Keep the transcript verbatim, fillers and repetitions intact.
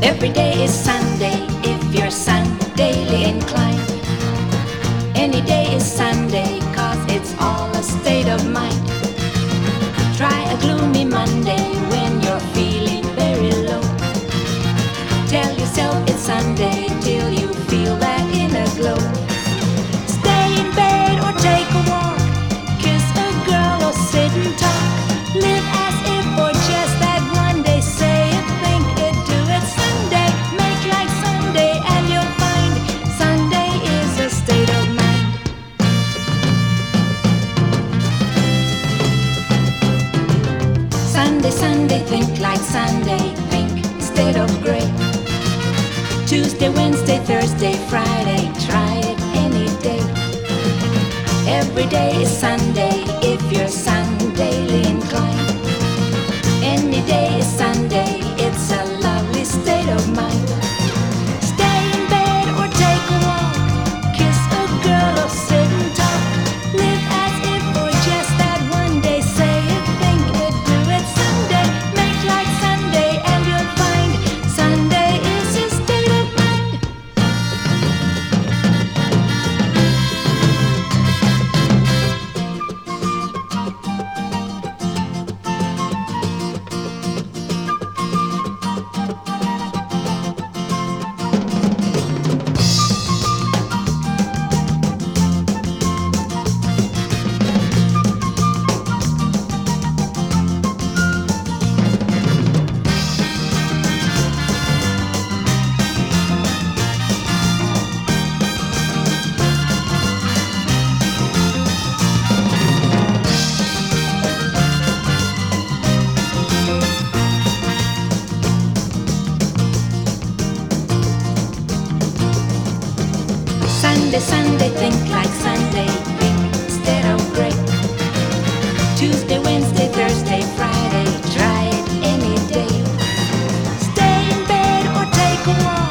Every day is Sunday if you're Sundayly inclined. Any day is Sunday, cause it's all a state of mind. Try a gloomy Monday when you're feeling very low. Tell yourself it's Sunday till you feel that inner glow. Stay in bed or take a walk, kiss a girl or sit and talk. Live as if for just that one day, say it, think it, do it. Sunday, make like Sunday and you'll find Sunday is a state of mind. Sunday, Sunday, think like Sunday, think instead of gray. Tuesday, Wednesday, Thursday, Friday, try it any day. Every day is Sunday if you're Sundayly inclined. Any day is Sunday, it's a lovely state of mind. Stay in bed or take a walk, kiss a girl or sit and talk. Live as if for just that one day, say it, think it, do it. Sunday, make like Sunday and you'll find Sunday is a state of mind. Sunday, Sunday, think like Sunday, think instead of gray. Tuesday, Wednesday, Thursday, Friday, try it any day. Stay in bed or take a walk.